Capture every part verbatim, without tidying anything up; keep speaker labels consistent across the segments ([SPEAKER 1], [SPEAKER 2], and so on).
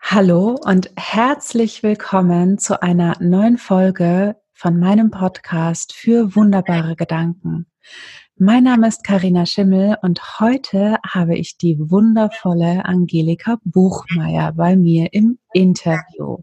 [SPEAKER 1] Hallo und herzlich willkommen zu einer neuen Folge von meinem Podcast für wunderbare Gedanken. Mein Name ist Carina Schimmel und heute habe ich die wundervolle Angelika Buchmeier bei mir im Interview.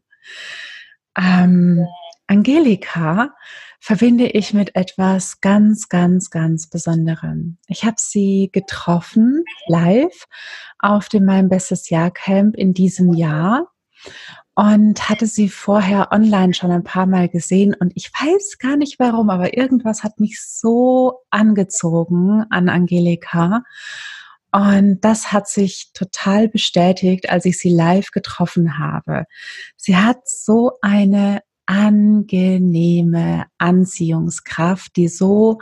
[SPEAKER 1] Ähm, Angelika verbinde ich mit etwas ganz, ganz, ganz Besonderem. Ich habe sie getroffen, live, auf dem Mein Bestes Jahr Camp in diesem Jahr und hatte sie vorher online schon ein paar Mal gesehen und ich weiß gar nicht warum, aber irgendwas hat mich so angezogen an Angelika und das hat sich total bestätigt, als ich sie live getroffen habe. Sie hat so eine angenehme Anziehungskraft, die so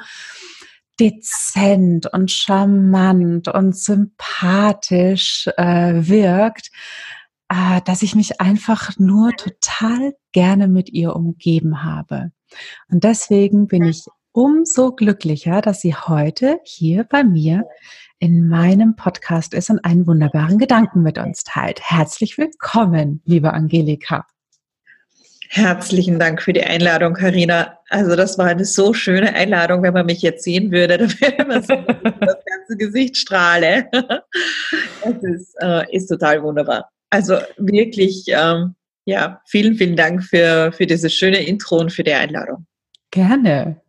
[SPEAKER 1] dezent und charmant und sympathisch äh, wirkt, äh, dass ich mich einfach nur total gerne mit ihr umgeben habe. Und deswegen bin ich umso glücklicher, dass sie heute hier bei mir in meinem Podcast ist und einen wunderbaren Gedanken mit uns teilt. Herzlich willkommen, liebe Angelika.
[SPEAKER 2] Herzlichen Dank für die Einladung, Carina. Also das war eine so schöne Einladung, wenn man mich jetzt sehen würde, dann würde man so das ganze Gesicht strahle. Das ist, äh, ist total wunderbar. Also wirklich, ähm, ja, vielen, vielen Dank für, für dieses schöne Intro und für die Einladung.
[SPEAKER 1] Gerne.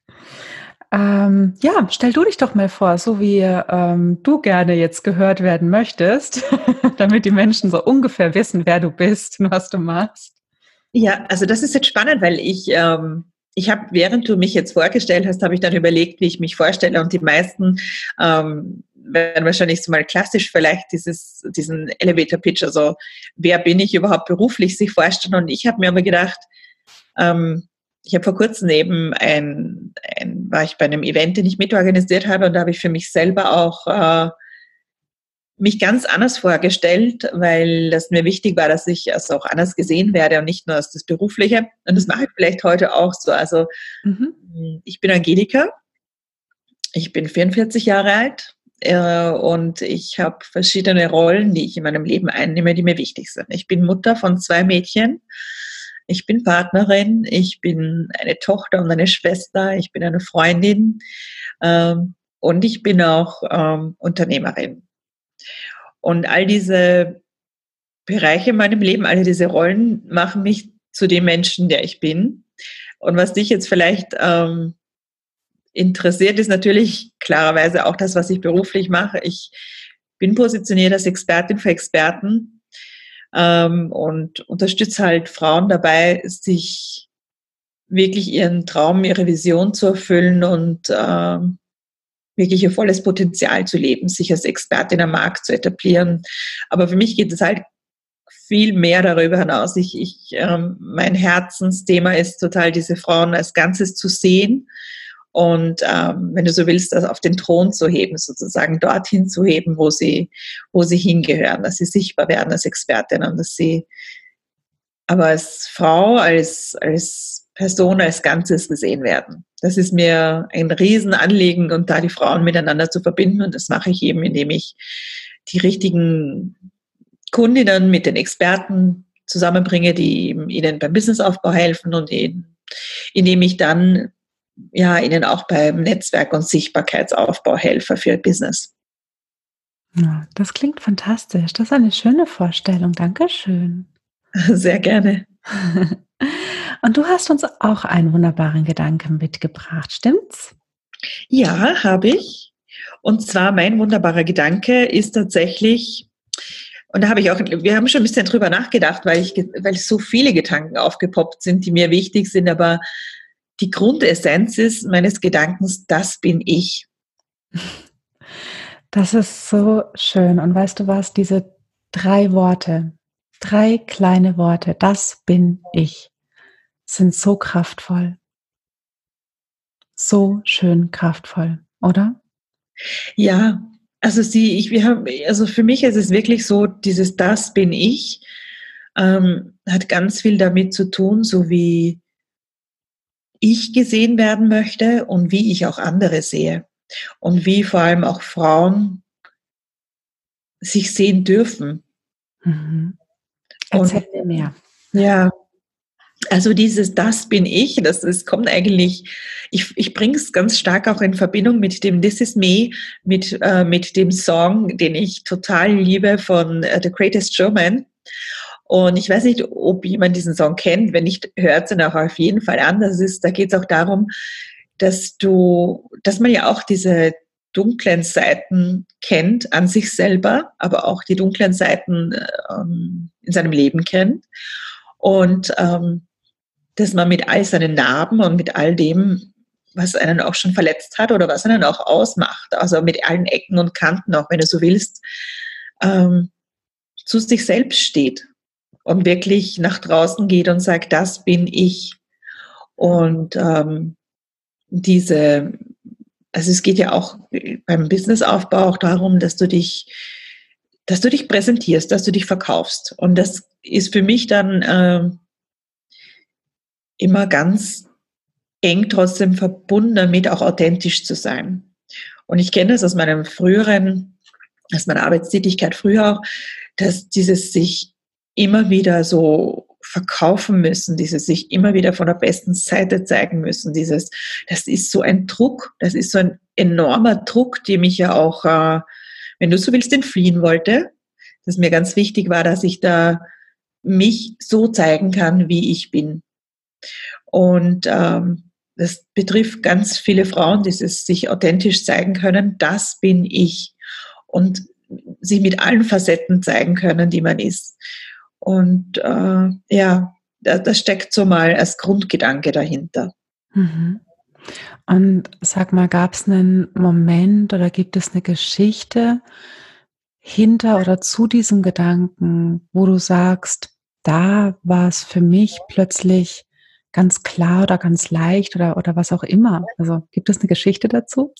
[SPEAKER 1] Ähm, ja, stell du dich doch mal vor, so wie ähm, du gerne jetzt gehört werden möchtest, damit die Menschen so ungefähr wissen, wer du bist und was du machst.
[SPEAKER 2] Ja, also das ist jetzt spannend, weil ich, ähm, ich habe, während du mich jetzt vorgestellt hast, habe ich dann überlegt, wie ich mich vorstelle und die meisten ähm, werden wahrscheinlich so mal klassisch vielleicht dieses, diesen Elevator-Pitch, also wer bin ich überhaupt beruflich, sich vorstellen und ich habe mir aber gedacht, ähm, ich habe vor kurzem eben ein, ein, war ich bei einem Event, den ich mitorganisiert habe und da habe ich für mich selber auch äh, mich ganz anders vorgestellt, weil das mir wichtig war, dass ich also auch anders gesehen werde und nicht nur als das Berufliche. Und das mache ich vielleicht heute auch so. Also mhm. Ich bin Angelika, ich bin vierundvierzig Jahre alt äh, und ich habe verschiedene Rollen, die ich in meinem Leben einnehme, die mir wichtig sind. Ich bin Mutter von zwei Mädchen, ich bin Partnerin, ich bin eine Tochter und eine Schwester, ich bin eine Freundin ähm, und ich bin auch ähm, Unternehmerin. Und all diese Bereiche in meinem Leben, alle diese Rollen machen mich zu dem Menschen, der ich bin. Und was dich jetzt vielleicht ähm, interessiert, ist natürlich klarerweise auch das, was ich beruflich mache. Ich bin positioniert als Expertin für Experten ähm, und unterstütze halt Frauen dabei, sich wirklich ihren Traum, ihre Vision zu erfüllen und ähm, wirklich ihr volles Potenzial zu leben, sich als Expertin am Markt zu etablieren. Aber für mich geht es halt viel mehr darüber hinaus. Ich, ich, ähm, mein Herzensthema ist total, diese Frauen als Ganzes zu sehen und ähm, wenn du so willst, das auf den Thron zu heben, sozusagen dorthin zu heben, wo sie, wo sie hingehören, dass sie sichtbar werden als Expertin und dass sie aber als Frau, als, als Person, als Ganzes gesehen werden. Das ist mir ein Riesenanliegen und da die Frauen miteinander zu verbinden und das mache ich eben, indem ich die richtigen Kundinnen mit den Experten zusammenbringe, die ihnen beim Businessaufbau helfen und ihnen, indem ich dann ja, ihnen auch beim Netzwerk- und Sichtbarkeitsaufbau helfe für ihr Business.
[SPEAKER 1] Ja, das klingt fantastisch. Das ist eine schöne Vorstellung. Dankeschön.
[SPEAKER 2] Sehr gerne.
[SPEAKER 1] Und du hast uns auch einen wunderbaren Gedanken mitgebracht, stimmt's?
[SPEAKER 2] Ja, habe ich. Und zwar mein wunderbarer Gedanke ist tatsächlich, und da habe ich auch, wir haben schon ein bisschen drüber nachgedacht, weil ich, weil so viele Gedanken aufgepoppt sind, die mir wichtig sind, aber die Grundessenz ist meines Gedankens, das bin ich.
[SPEAKER 1] Das ist so schön. Und weißt du was, diese drei Worte, drei kleine Worte, das bin ich, sind so kraftvoll. So schön kraftvoll, oder?
[SPEAKER 2] Ja, also sie, ich, wir haben, also für mich ist es wirklich so, dieses das bin ich, ähm, hat ganz viel damit zu tun, so wie ich gesehen werden möchte und wie ich auch andere sehe. Und wie vor allem auch Frauen sich sehen dürfen.
[SPEAKER 1] Mhm. Erzähl mir mehr.
[SPEAKER 2] Ja, also dieses Das bin ich, das, das kommt eigentlich, ich, ich bringe es ganz stark auch in Verbindung mit dem This Is Me, mit, äh, mit dem Song, den ich total liebe von uh, The Greatest Showman. Und ich weiß nicht, ob jemand diesen Song kennt. Wenn nicht, hört es ihn auch auf jeden Fall an. Das ist, da geht es auch darum, dass du, dass man ja auch diese dunklen Seiten kennt an sich selber, aber auch die dunklen Seiten ähm, in seinem Leben kennt. Und ähm, dass man mit all seinen Narben und mit all dem, was einen auch schon verletzt hat oder was einen auch ausmacht, also mit allen Ecken und Kanten, auch wenn du so willst, ähm, zu sich selbst steht und wirklich nach draußen geht und sagt, das bin ich. Und ähm, diese, also es geht ja auch beim Businessaufbau auch darum, dass du dich, dass du dich präsentierst, dass du dich verkaufst. Und das ist für mich dann äh, immer ganz eng trotzdem verbunden damit, auch authentisch zu sein. Und ich kenne das aus meinem früheren, aus meiner Arbeitstätigkeit früher auch, dass dieses sich immer wieder so verkaufen müssen, dieses sich immer wieder von der besten Seite zeigen müssen, dieses, das ist so ein Druck, das ist so ein enormer Druck, dem ich ja auch, äh, wenn du so willst, entfliehen wollte, dass mir ganz wichtig war, dass ich da mich so zeigen kann, wie ich bin. Und ähm, das betrifft ganz viele Frauen, dieses sich authentisch zeigen können, das bin ich. Und sich mit allen Facetten zeigen können, die man ist. Und äh, ja, das, das steckt so mal als Grundgedanke dahinter.
[SPEAKER 1] Mhm. Und sag mal, gab es einen Moment oder gibt es eine Geschichte hinter oder zu diesem Gedanken, wo du sagst, da war es für mich plötzlich ganz klar oder ganz leicht oder, oder was auch immer? Also gibt es eine Geschichte dazu?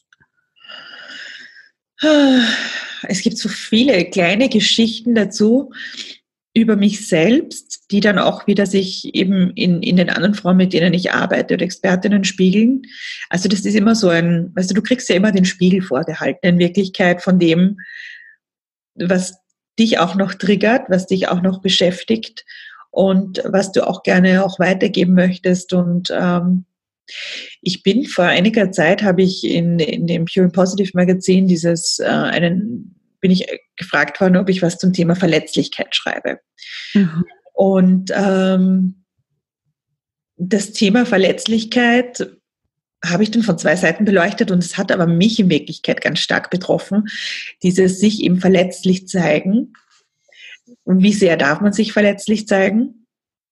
[SPEAKER 2] Es gibt so viele kleine Geschichten dazu über mich selbst, die dann auch wieder sich eben in, in den anderen Frauen, mit denen ich arbeite oder Expertinnen spiegeln. Also das ist immer so ein, weißt du, du kriegst ja immer den Spiegel vorgehalten in Wirklichkeit von dem, was dich auch noch triggert, was dich auch noch beschäftigt und was du auch gerne auch weitergeben möchtest. Und ähm, ich bin vor einiger Zeit, habe ich in, in dem Pure and Positive Magazin dieses, äh, einen, bin ich gefragt worden, ob ich was zum Thema Verletzlichkeit schreibe. Mhm. Und ähm, das Thema Verletzlichkeit habe ich dann von zwei Seiten beleuchtet und es hat aber mich in Wirklichkeit ganz stark betroffen, dieses sich eben verletzlich zeigen. Und wie sehr darf man sich verletzlich zeigen?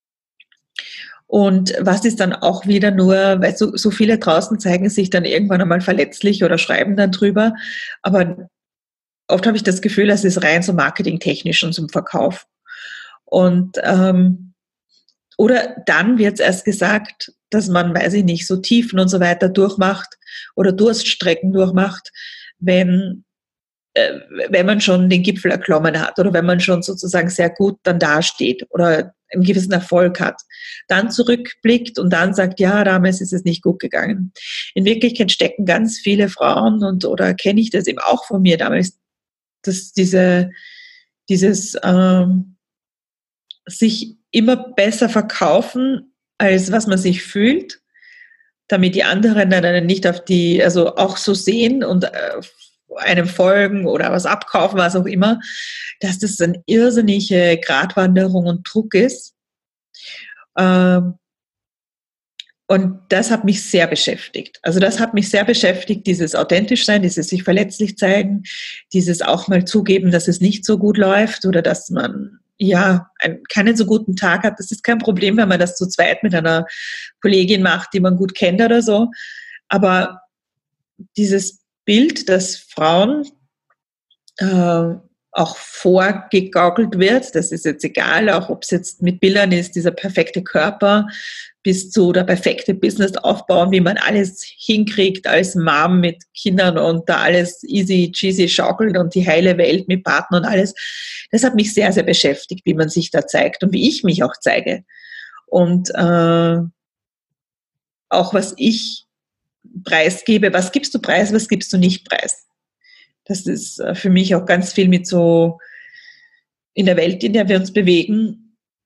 [SPEAKER 2] Und was ist dann auch wieder nur, weil so, so viele draußen zeigen sich dann irgendwann einmal verletzlich oder schreiben dann drüber, aber oft habe ich das Gefühl, das ist rein so marketingtechnisch und zum Verkauf. Und ähm, oder dann wird es erst gesagt, dass man, weiß ich nicht, so Tiefen und so weiter durchmacht oder Durststrecken durchmacht, wenn, äh, wenn man schon den Gipfel erklommen hat oder wenn man schon sozusagen sehr gut dann dasteht oder einen gewissen Erfolg hat. Dann zurückblickt und dann sagt, ja, damals ist es nicht gut gegangen. In Wirklichkeit stecken ganz viele Frauen und oder kenne ich das eben auch von mir damals, dass diese, dieses ähm, sich immer besser verkaufen, als was man sich fühlt, damit die anderen dann nicht auf die, also auch so sehen und äh, einem folgen oder was abkaufen, was auch immer, dass das eine irrsinnige Gratwanderung und Druck ist. Ähm, und das hat mich sehr beschäftigt. Also das hat mich sehr beschäftigt, dieses authentisch sein, dieses sich verletzlich zeigen, dieses auch mal zugeben, dass es nicht so gut läuft oder dass man ja einen, keinen so guten Tag hat. Das ist kein Problem, wenn man das zu zweit mit einer Kollegin macht, die man gut kennt oder so. Aber dieses Bild, dass Frauen äh, auch vorgegaukelt wird, das ist jetzt egal, auch ob es jetzt mit Bildern ist, dieser perfekte Körper, bis zu der perfekte Business aufbauen, wie man alles hinkriegt als Mom mit Kindern und da alles easy cheesy schaukelt und die heile Welt mit Partner und alles. Das hat mich sehr, sehr beschäftigt, wie man sich da zeigt und wie ich mich auch zeige. Und äh, auch was ich preisgebe, was gibst du preis, was gibst du nicht preis. Das ist für mich auch ganz viel mit so in der Welt, in der wir uns bewegen,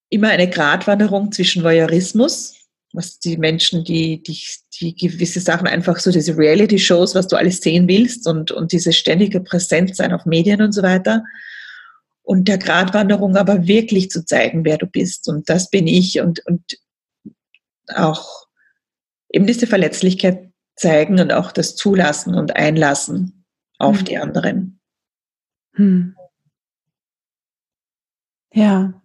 [SPEAKER 2] immer eine Gratwanderung zwischen Voyeurismus, was die Menschen, die, die, die gewisse Sachen einfach so, diese Reality-Shows, was du alles sehen willst und, und diese ständige Präsenz sein auf Medien und so weiter. Und der Gratwanderung aber wirklich zu zeigen, wer du bist. Und das bin ich. Und, und auch eben diese Verletzlichkeit zeigen und auch das Zulassen und Einlassen auf hm. die anderen.
[SPEAKER 1] Hm. Ja.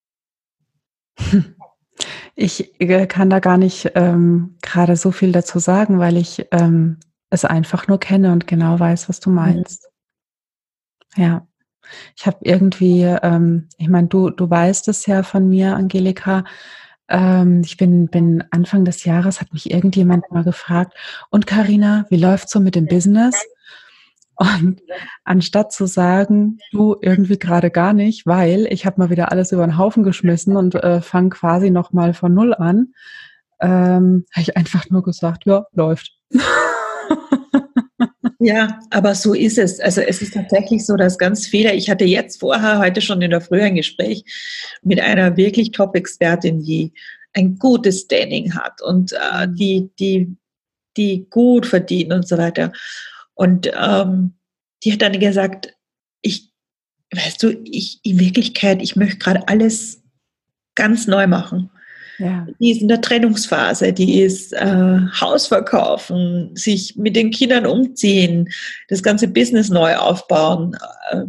[SPEAKER 1] Ich kann da gar nicht ähm, gerade so viel dazu sagen, weil ich ähm, es einfach nur kenne und genau weiß, was du meinst. Mhm. Ja, ich habe irgendwie, ähm, ich meine, du du weißt es ja von mir, Angelika. Ähm, ich bin bin Anfang des Jahres hat mich irgendjemand mal gefragt: „Und Carina, wie läuft's so mit dem Business?" Und anstatt zu sagen, du, irgendwie gerade gar nicht, weil ich habe mal wieder alles über den Haufen geschmissen und äh, fange quasi nochmal von Null an, ähm, habe ich einfach nur gesagt, ja, läuft.
[SPEAKER 2] Ja, aber so ist es. Also es ist tatsächlich so, dass ganz viele, ich hatte jetzt vorher, heute schon in der Früh ein Gespräch mit einer wirklich Top-Expertin, die ein gutes Standing hat und äh, die, die, die gut verdient und so weiter. Und ähm, die hat dann gesagt, ich, weißt du, ich in Wirklichkeit, ich möchte gerade alles ganz neu machen. Ja. Die ist in der Trennungsphase, die ist äh, Haus verkaufen, sich mit den Kindern umziehen, das ganze Business neu aufbauen. Äh,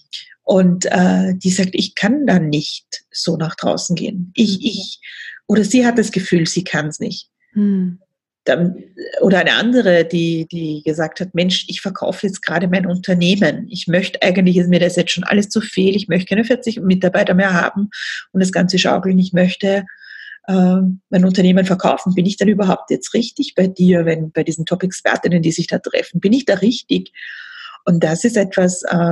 [SPEAKER 2] und äh, die sagt, ich kann dann nicht so nach draußen gehen. Ich, ich, oder sie hat das Gefühl, sie kann es nicht. Hm. Dann, oder eine andere, die, die gesagt hat, Mensch, ich verkaufe jetzt gerade mein Unternehmen. Ich möchte eigentlich, ist mir das jetzt schon alles zu viel. Ich möchte keine vierzig Mitarbeiter mehr haben und das ganze schaukeln. Ich möchte äh, mein Unternehmen verkaufen. Bin ich dann überhaupt jetzt richtig bei dir, wenn bei diesen Top-Expertinnen, die sich da treffen? Bin ich da richtig? Und das ist etwas, äh,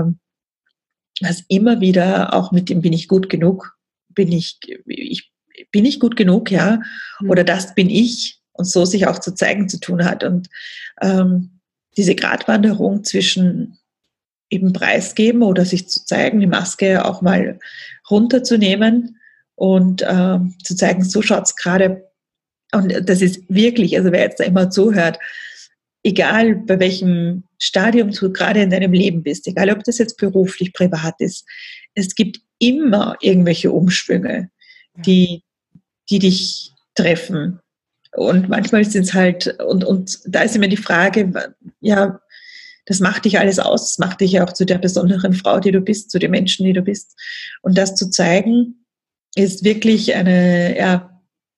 [SPEAKER 2] was immer wieder auch mit dem bin ich gut genug, bin ich, ich bin ich gut genug, ja, oder das bin ich, und so sich auch zu zeigen zu tun hat. Und ähm, diese Gratwanderung zwischen eben preisgeben oder sich zu zeigen, die Maske auch mal runterzunehmen und ähm, zu zeigen, so schaut's gerade. Und das ist wirklich, also wer jetzt da immer zuhört, egal bei welchem Stadium du gerade in deinem Leben bist, egal ob das jetzt beruflich, privat ist, es gibt immer irgendwelche Umschwünge, die, die dich treffen. Und manchmal sind es halt, und, und da ist immer die Frage, ja, das macht dich alles aus, das macht dich ja auch zu der besonderen Frau, die du bist, zu den Menschen, die du bist. Und das zu zeigen, ist wirklich eine, ja,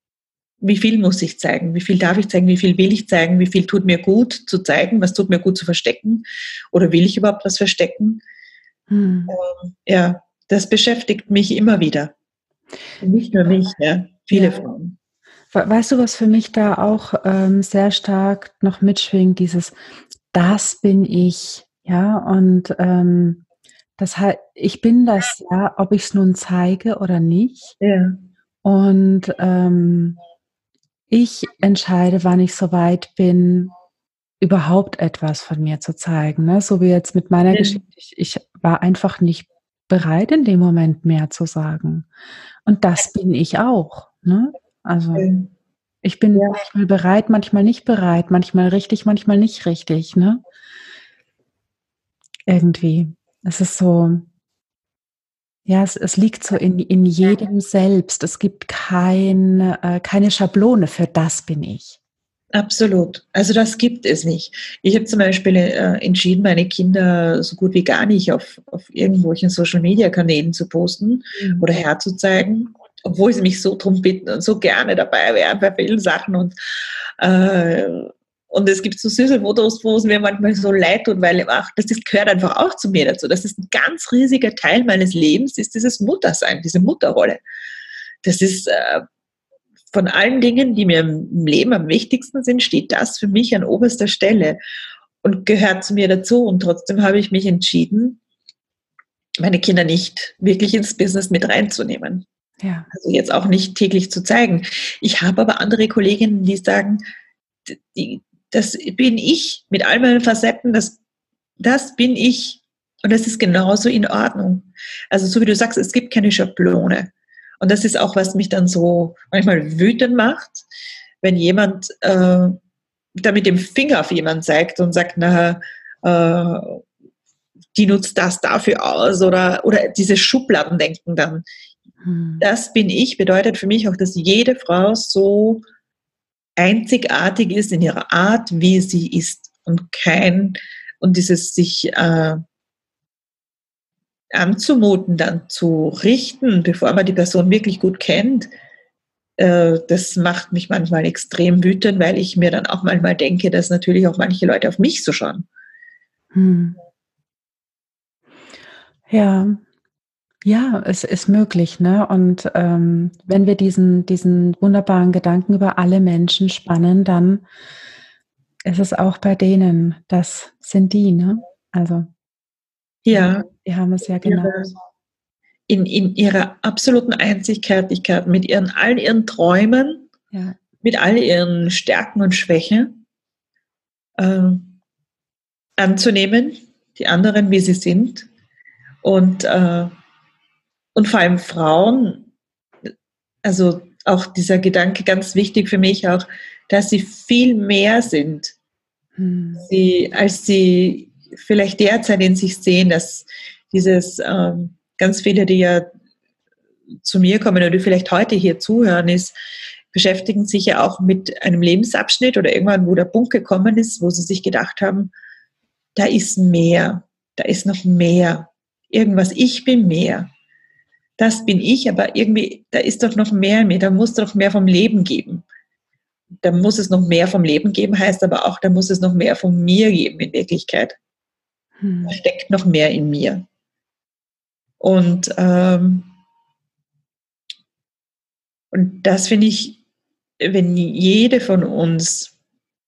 [SPEAKER 2] wie viel muss ich zeigen, wie viel darf ich zeigen, wie viel will ich zeigen, wie viel tut mir gut zu zeigen, was tut mir gut zu verstecken oder will ich überhaupt was verstecken? Hm. Ähm, ja, das beschäftigt mich immer wieder. Und nicht nur mich, ja, viele ja. Frauen.
[SPEAKER 1] Weißt du, was für mich da auch ähm, sehr stark noch mitschwingt, dieses das bin ich, ja, und ähm, das halt, ich bin das, ja, ob ich es nun zeige oder nicht.
[SPEAKER 2] Ja.
[SPEAKER 1] Und ähm, ich entscheide, wann ich soweit bin, überhaupt etwas von mir zu zeigen. Ne? So wie jetzt mit meiner ja. Geschichte. Ich, ich war einfach nicht bereit, in dem Moment mehr zu sagen. Und das bin ich auch. Ne? Also ich bin ja. manchmal bereit, manchmal nicht bereit, manchmal richtig, manchmal nicht richtig. Ne? Irgendwie. Es ist so, ja, es, es liegt so in, in jedem selbst. Es gibt kein, äh, keine Schablone für das bin ich.
[SPEAKER 2] Absolut. Also das gibt es nicht. Ich habe zum Beispiel äh, entschieden, meine Kinder so gut wie gar nicht auf, auf irgendwelchen Social-Media-Kanälen zu posten mhm. oder herzuzeigen, obwohl sie mich so drum bitten und so gerne dabei wären bei vielen Sachen. Und, äh, und es gibt so süße Fotos, wo es mir manchmal so leid tut, weil ach, das ist, gehört einfach auch zu mir dazu. Das ist ein ganz riesiger Teil meines Lebens, ist dieses Muttersein, diese Mutterrolle. Das ist... Äh, Von allen Dingen, die mir im Leben am wichtigsten sind, steht das für mich an oberster Stelle und gehört zu mir dazu. Und trotzdem habe ich mich entschieden, meine Kinder nicht wirklich ins Business mit reinzunehmen. Ja. Also jetzt auch nicht täglich zu zeigen. Ich habe aber andere Kolleginnen, die sagen, die, das bin ich mit all meinen Facetten, das, das bin ich. Und das ist genauso in Ordnung. Also so wie du sagst, es gibt keine Schablone. Und das ist auch, was mich dann so manchmal wütend macht, wenn jemand äh, da mit dem Finger auf jemanden zeigt und sagt, na, äh, die nutzt das dafür aus oder, oder diese Schubladendenken dann. Hm. Das bin ich, bedeutet für mich auch, dass jede Frau so einzigartig ist in ihrer Art, wie sie ist und kein, und dieses sich äh, anzumuten, dann zu richten, bevor man die Person wirklich gut kennt, äh, das macht mich manchmal extrem wütend, weil ich mir dann auch manchmal denke, dass natürlich auch manche Leute auf mich so schauen.
[SPEAKER 1] Hm. Ja, ja, es ist möglich, ne? Und ähm, wenn wir diesen, diesen wunderbaren Gedanken über alle Menschen spannen, dann ist es auch bei denen, das sind die, ne? Also,
[SPEAKER 2] ja,
[SPEAKER 1] die haben es ja genauso.
[SPEAKER 2] In, in ihrer absoluten Einzigartigkeit, mit ihren, all ihren Träumen, ja. mit all ihren Stärken und Schwächen äh, anzunehmen, die anderen, wie sie sind. Und, äh, und vor allem Frauen, also auch dieser Gedanke ganz wichtig für mich auch, dass sie viel mehr sind, hm. sie, als sie vielleicht derzeit in sich sehen, dass dieses ähm, ganz viele, die ja zu mir kommen oder die vielleicht heute hier zuhören, ist, beschäftigen sich ja auch mit einem Lebensabschnitt oder irgendwann, wo der Punkt gekommen ist, wo sie sich gedacht haben, da ist mehr, da ist noch mehr, irgendwas, ich bin mehr. Das bin ich, aber irgendwie, da ist doch noch mehr in mir, da muss doch mehr vom Leben geben. Da muss es noch mehr vom Leben geben, heißt aber auch, da muss es noch mehr von mir geben in Wirklichkeit. Hm. Da steckt noch mehr in mir. Und, ähm, und das finde ich, wenn jede von uns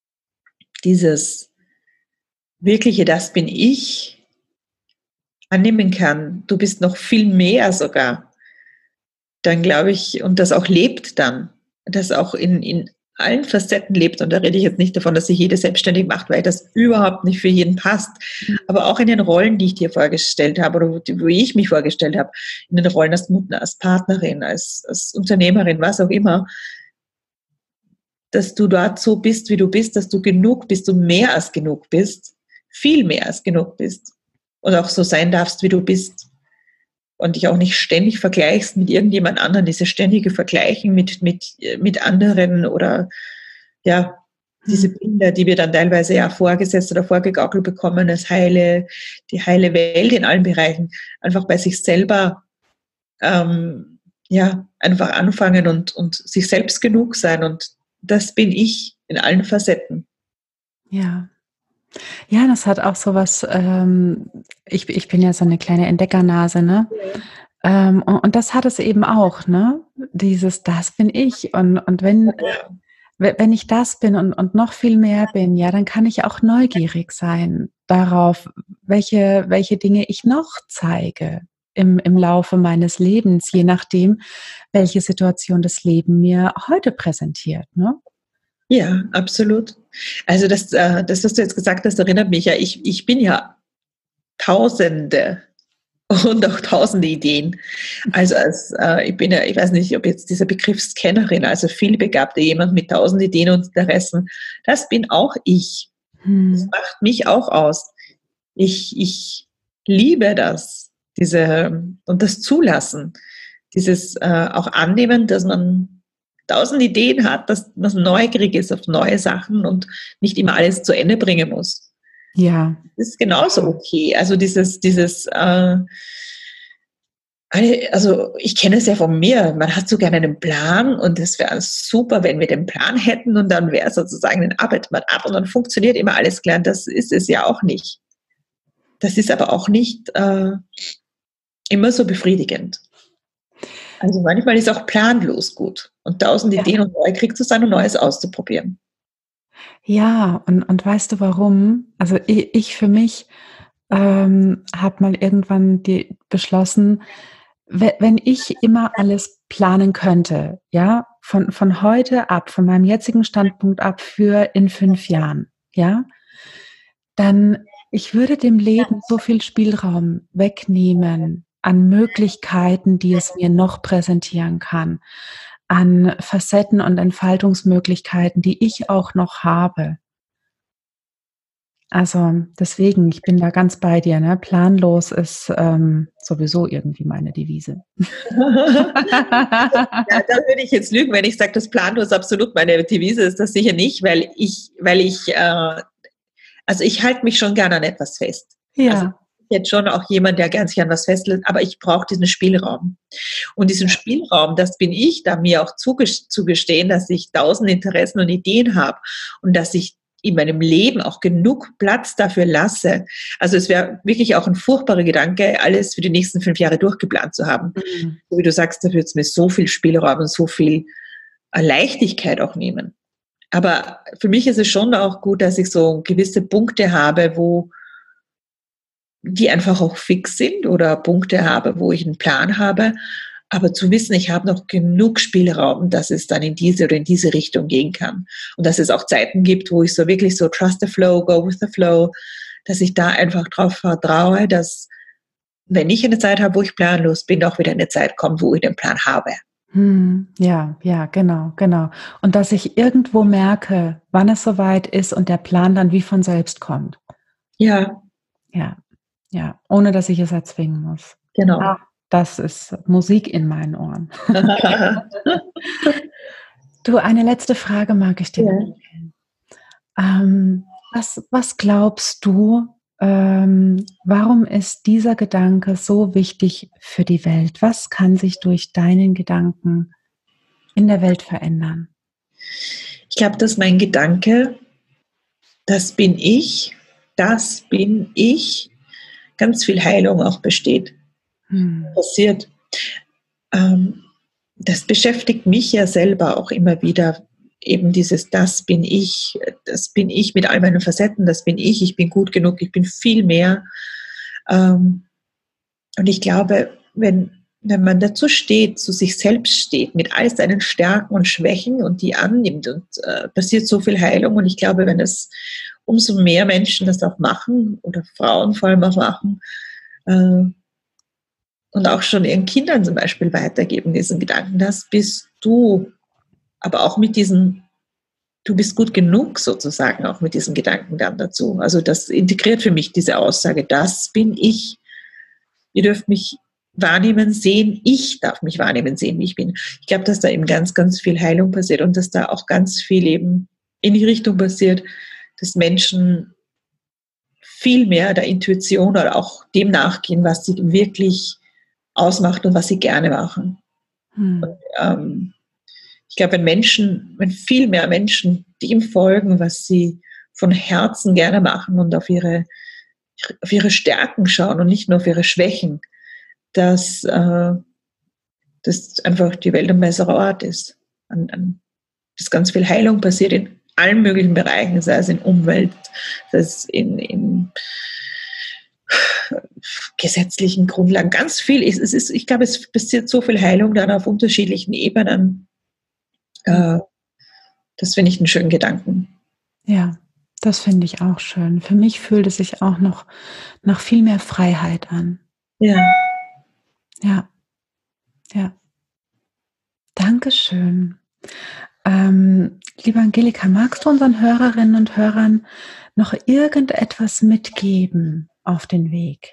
[SPEAKER 2] dieses wirkliche, das bin ich, annehmen kann, du bist noch viel mehr sogar, dann glaube ich, und das auch lebt dann, das auch in, in allen Facetten lebt, und da rede ich jetzt nicht davon, dass sich jede selbstständig macht, weil das überhaupt nicht für jeden passt, aber auch in den Rollen, die ich dir vorgestellt habe oder wo ich mich vorgestellt habe, in den Rollen als Mutter, als Partnerin, als, als Unternehmerin, was auch immer, dass du dort so bist, wie du bist, dass du genug bist, du mehr als genug bist, viel mehr als genug bist und auch so sein darfst, wie du bist. Und dich auch nicht ständig vergleichst mit irgendjemand anderem, diese ständige Vergleichen mit, mit, mit anderen oder ja, diese Bilder, die wir dann teilweise ja vorgesetzt oder vorgegaukelt bekommen, als heile, die heile Welt in allen Bereichen, einfach bei sich selber ähm, ja, einfach anfangen und, und sich selbst genug sein, und das bin ich in allen Facetten.
[SPEAKER 1] Ja. Ja, das hat auch so was, ähm, ich, ich bin ja so eine kleine Entdeckernase, ne? Ja. Ähm, und, und das hat es eben auch, ne? Dieses, das bin ich. Und, und wenn, ja. wenn ich das bin und, und noch viel mehr bin, ja, dann kann ich auch neugierig sein darauf, welche, welche Dinge ich noch zeige im, im Laufe meines Lebens, je nachdem, welche Situation das Leben mir heute präsentiert, ne?
[SPEAKER 2] Ja, absolut. Also das, äh, das, was du jetzt gesagt hast, erinnert mich ja, ich, ich bin ja Tausende und auch tausende Ideen. Also als, äh, ich bin ja, ich weiß nicht, ob jetzt dieser Begriff Scannerin, also vielbegabte, jemand mit tausend Ideen und Interessen, das bin auch ich. Hm. Das macht mich auch aus. Ich, ich liebe das, diese, und das Zulassen, dieses äh, auch annehmen, dass man tausend Ideen hat, dass man neugierig ist auf neue Sachen und nicht immer alles zu Ende bringen muss.
[SPEAKER 1] Ja.
[SPEAKER 2] Das ist genauso okay. Also dieses, dieses, äh, also ich kenne es ja von mir, man hat so gerne einen Plan und es wäre super, wenn wir den Plan hätten und dann wäre sozusagen, den arbeitet man ab und dann funktioniert immer alles klar. Das ist es ja auch nicht. Das ist aber auch nicht äh, immer so befriedigend. Also manchmal ist auch planlos gut und tausend ja. Ideen und neugierig zu sein und Neues auszuprobieren.
[SPEAKER 1] Ja, und, und weißt du warum? Also ich, ich für mich ähm, habe mal irgendwann die, beschlossen, wenn ich immer alles planen könnte, ja, von, von heute ab, von meinem jetzigen Standpunkt ab für in fünf Jahren, ja, dann ich würde dem Leben so viel Spielraum wegnehmen, an Möglichkeiten, die es mir noch präsentieren kann, an Facetten und Entfaltungsmöglichkeiten, die ich auch noch habe. Also deswegen, ich bin da ganz bei dir. Ne? Planlos ist ähm, sowieso irgendwie meine Devise.
[SPEAKER 2] Ja, da würde ich jetzt lügen, wenn ich sage, dass planlos absolut meine Devise ist. Das sicher nicht, weil ich, weil ich, äh, also ich halte mich schon gerne an etwas fest.
[SPEAKER 1] Ja.
[SPEAKER 2] Also ich bin jetzt schon auch jemand, der gern sich an was festhält, aber ich brauche diesen Spielraum. Und diesen Spielraum, das bin ich, da mir auch zugestehen, dass ich tausend Interessen und Ideen habe und dass ich in meinem Leben auch genug Platz dafür lasse. Also es wäre wirklich auch ein furchtbarer Gedanke, alles für die nächsten fünf Jahre durchgeplant zu haben. Mhm. So wie du sagst, da würde es mir so viel Spielraum und so viel Leichtigkeit auch nehmen. Aber für mich ist es schon auch gut, dass ich so gewisse Punkte habe, wo die einfach auch fix sind oder Punkte habe, wo ich einen Plan habe. Aber zu wissen, ich habe noch genug Spielraum, dass es dann in diese oder in diese Richtung gehen kann. Und dass es auch Zeiten gibt, wo ich so wirklich so trust the flow, go with the flow, dass ich da einfach drauf vertraue, dass wenn ich eine Zeit habe, wo ich planlos bin, auch wieder eine Zeit kommt, wo ich den Plan habe.
[SPEAKER 1] Hm, ja, ja, genau, genau. Und dass ich irgendwo merke, wann es soweit ist und der Plan dann wie von selbst kommt.
[SPEAKER 2] Ja.
[SPEAKER 1] Ja, ja, ohne dass ich es erzwingen muss.
[SPEAKER 2] Genau.
[SPEAKER 1] Ah, das ist Musik in meinen Ohren. Du, eine letzte Frage mag ich dir
[SPEAKER 2] Ja.
[SPEAKER 1] stellen. Ähm, was, was glaubst du, ähm, warum ist dieser Gedanke so wichtig für die Welt? Was kann sich durch deinen Gedanken in der Welt verändern?
[SPEAKER 2] Ich glaube, dass mein Gedanke, das bin ich, das bin ich, ganz viel Heilung auch besteht, hm. passiert. Ähm, das beschäftigt mich ja selber auch immer wieder, eben dieses, das bin ich, das bin ich mit all meinen Facetten, das bin ich, ich bin gut genug, ich bin viel mehr. Ähm, und ich glaube, wenn, wenn man dazu steht, zu sich selbst steht, mit all seinen Stärken und Schwächen und die annimmt, und äh, passiert so viel Heilung. Und ich glaube, wenn es umso mehr Menschen das auch machen, oder Frauen vor allem auch machen, äh, und auch schon ihren Kindern zum Beispiel weitergeben, diesen Gedanken, das bist du, aber auch mit diesem, du bist gut genug sozusagen, auch mit diesen Gedanken dann dazu. Also das integriert für mich diese Aussage, das bin ich. Ihr dürft mich wahrnehmen, sehen, ich darf mich wahrnehmen, sehen, wie ich bin. Ich glaube, dass da eben ganz, ganz viel Heilung passiert und dass da auch ganz viel eben in die Richtung passiert, dass Menschen viel mehr der Intuition oder auch dem nachgehen, was sie wirklich ausmacht und was sie gerne machen. Hm. Und, ähm, ich glaube, wenn Menschen, wenn viel mehr Menschen dem folgen, was sie von Herzen gerne machen und auf ihre, auf ihre Stärken schauen und nicht nur auf ihre Schwächen, dass, äh, dass einfach die Welt ein besserer Ort ist. Und, und, dass ganz viel Heilung passiert in allen möglichen Bereichen, sei es in Umwelt, sei es in, in gesetzlichen Grundlagen, ganz viel. Es ist, ich glaube, es passiert so viel Heilung dann auf unterschiedlichen Ebenen. Äh, das finde ich einen schönen Gedanken.
[SPEAKER 1] Ja, das finde ich auch schön. Für mich fühlt es sich auch noch nach viel mehr Freiheit an.
[SPEAKER 2] Ja.
[SPEAKER 1] Ja. Ja. Dankeschön. Ähm, liebe Angelika, magst du unseren Hörerinnen und Hörern noch irgendetwas mitgeben auf den Weg?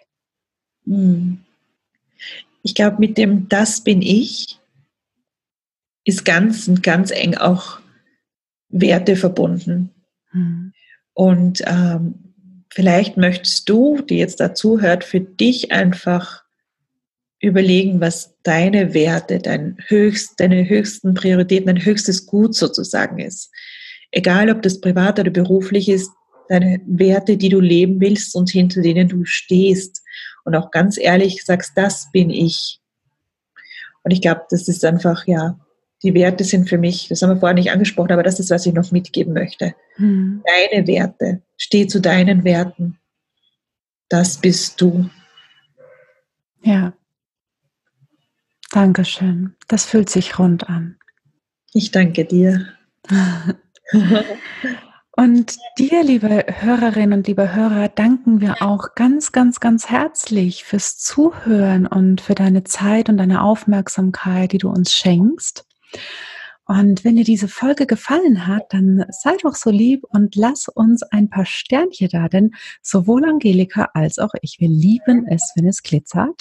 [SPEAKER 2] Ich glaube, mit dem Das bin ich ist ganz und ganz eng auch Werte verbunden. Hm. Und ähm, vielleicht möchtest du, die jetzt dazu hört, für dich einfach überlegen, was deine Werte, dein höchst, deine höchsten Prioritäten, dein höchstes Gut sozusagen ist. Egal, ob das privat oder beruflich ist, deine Werte, die du leben willst und hinter denen du stehst. Und auch ganz ehrlich sagst, das bin ich. Und ich glaube, das ist einfach, ja, die Werte sind für mich, das haben wir vorher nicht angesprochen, aber das ist, was ich noch mitgeben möchte. Hm. Deine Werte, steh zu deinen Werten. Das bist du.
[SPEAKER 1] Ja. Dankeschön. Das fühlt sich rund an.
[SPEAKER 2] Ich danke dir.
[SPEAKER 1] Und dir, liebe Hörerinnen und liebe Hörer, danken wir auch ganz, ganz, ganz herzlich fürs Zuhören und für deine Zeit und deine Aufmerksamkeit, die du uns schenkst. Und wenn dir diese Folge gefallen hat, dann sei doch so lieb und lass uns ein paar Sternchen da, denn sowohl Angelika als auch ich, wir lieben es, wenn es glitzert.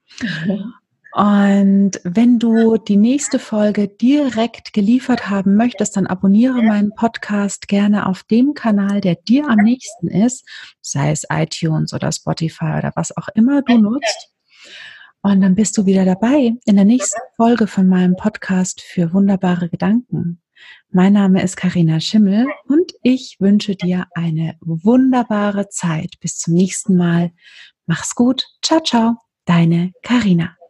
[SPEAKER 1] Und wenn du die nächste Folge direkt geliefert haben möchtest, dann abonniere meinen Podcast gerne auf dem Kanal, der dir am nächsten ist, sei es iTunes oder Spotify oder was auch immer du nutzt. Und dann bist du wieder dabei in der nächsten Folge von meinem Podcast für wunderbare Gedanken. Mein Name ist Carina Schimmel und ich wünsche dir eine wunderbare Zeit. Bis zum nächsten Mal. Mach's gut. Ciao, ciao. Deine Carina.